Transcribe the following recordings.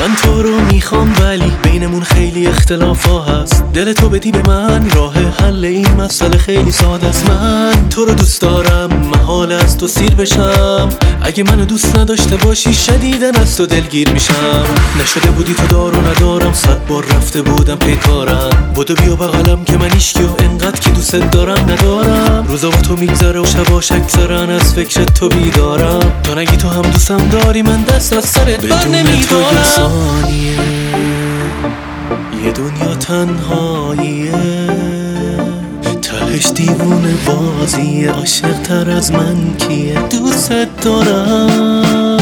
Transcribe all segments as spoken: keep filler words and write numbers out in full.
من تو رو میخوام ولی بینمون خیلی اختلافا هست. دل تو بدی به من راه حل این مسئله خیلی ساده است. من تو رو دوست دارم، محال از تو سیر بشم. اگه منو دوست نداشته باشی شدیدن از تو دلگیر میشم. نشده بودی تو دار و ندارم، صد بار رفته بودم پیکارم. بدو بیا بغلم که من ایشکی و انقدر که دوست دارم ندارم. روزا با تو میگذره و شباش اکثرن از فکر تو بیدارم. تو نگی تو هم دوستم داری، من دست از سرت بر نمیدارم. یه دنیا تنهاییه، تهش دیوونه بازیه. عاشق تر از من کیه؟ دوست دارم،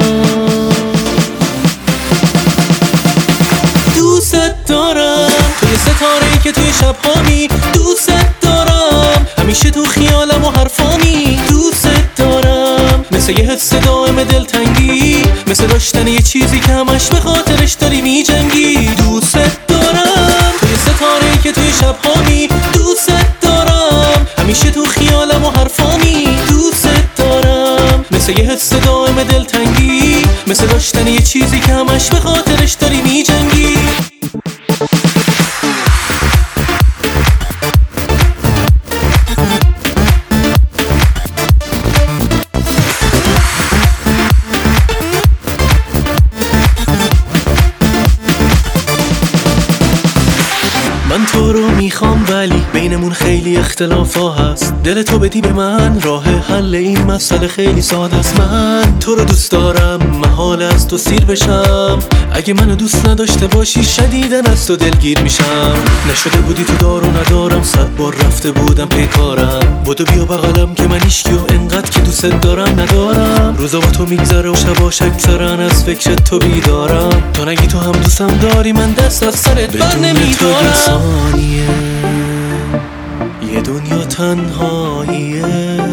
دوست دارم. توی ستاره‌ای که توی شب هامی، دوست دارم. همیشه تو خیالم و حرفامی، دوست دارم. مثل یه حس دائم دلتنگی، مثل داشتن یه چیزی که همش به خاطرش داری می جنگی. دوست دارم توی ستاره‌ای که توی شب هامی، دوست دارم. همیشه تو خیالم و حرفامی، دوست دارم. مثل یه حس دائم دلتنگی، مثل داشتن یه چیزی که همش به خاطرش داری می جنگی. من تو رو میخوام ولی بینمون خیلی اختلافا هست. دل تو بدی به من راه حل این مسئله خیلی ساده است. من تو رو دوست دارم، محال از تو سیر بشم. اگه منو دوست نداشته باشی شدیدن از تو دلگیر میشم. نشده بودی تو دار و ندارم، صد بار رفته بودم پیکارم. بدو بیا بغلم که من ایشکی و انقدر که دوست دارم ندارم. روزا با تو میگذره و شباش اکثرن از فکر تو بیدارم. تو نگی تو هم دوستم داری، من دست از سرت بر نمیدارم. یه دنیا تنهاییه،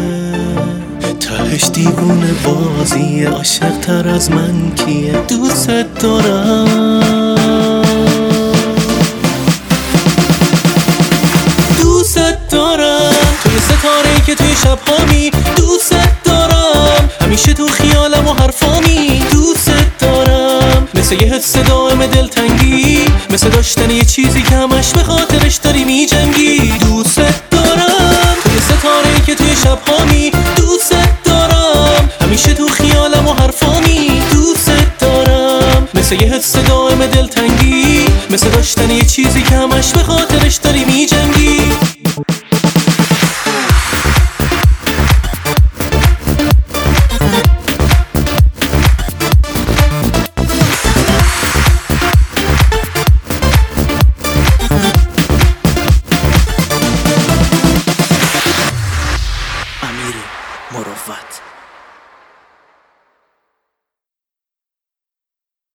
تهش دیوونه بازیه. عاشق تر از من کیه؟ دوست دارم، دوست دارم. توی ستاره‌ای که توی شب هامی، دوست دارم. همیشه تو خیالم و حرفامی، دوست دارم. مثل یه حس دائم دلتنگی، مثل داشتن یه چیزی که همش به خاطرش داری می جنگی. دوست دارم توی ستاره‌ای که توی شب هامی، دوست دارم. همیشه تو خیالم و حرفامی، دوست دارم. مثل یه حس دائم دلتنگی، مثل داشتن یه چیزی که همش به خاطرش داری می جنگی.